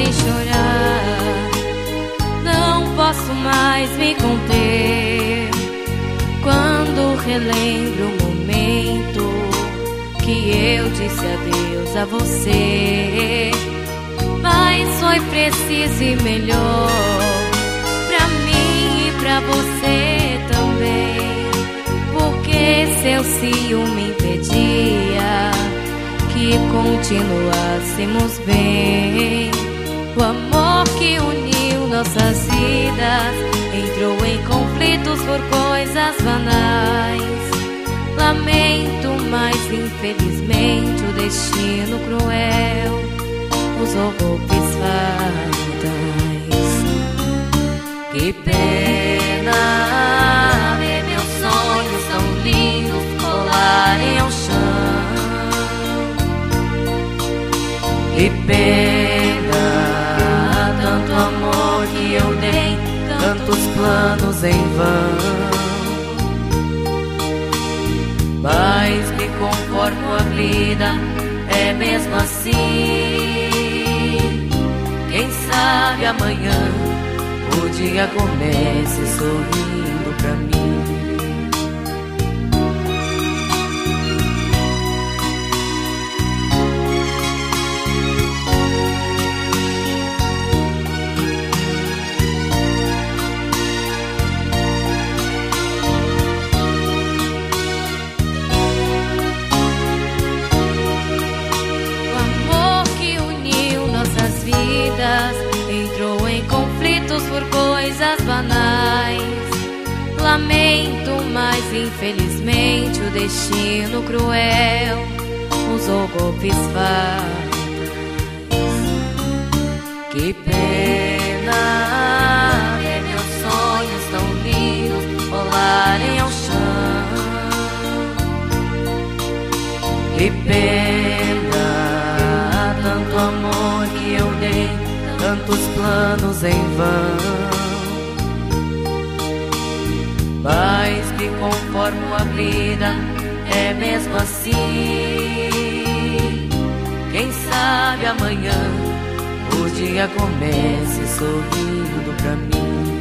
fazem chorar. Não posso mais me conter quando relembro o momento que eu disse adeus a você. Mas foi preciso ir melhor pra mim e pra você também, porque seu ciúme impedia que continuássemos bem. O amor que uniu nossas vidas entrou em conflitos por coisas banais. Lamento, mas infelizmente o destino cruel usou golpes fatais. Que pena ver meus sonhos tão lindos rolarem ao chão. Que pena, tanto amor que eu dei, tantos planos em vão. Mas me conformo, a vida é mesmo assim. Quem sabe amanhã o dia comece sorrindo pra mim. Entrou em conflitos por coisas banais. Lamento, mas infelizmente o destino cruel usou golpes fatais. Que pena ver meus sonhos tão lindos rolarem ao chão. Que pena, tanto amor que eu dei, tantos planos em vão. Mas me conformo, a vida é mesmo assim. Quem sabe amanhã o dia comece sorrindo pra mim.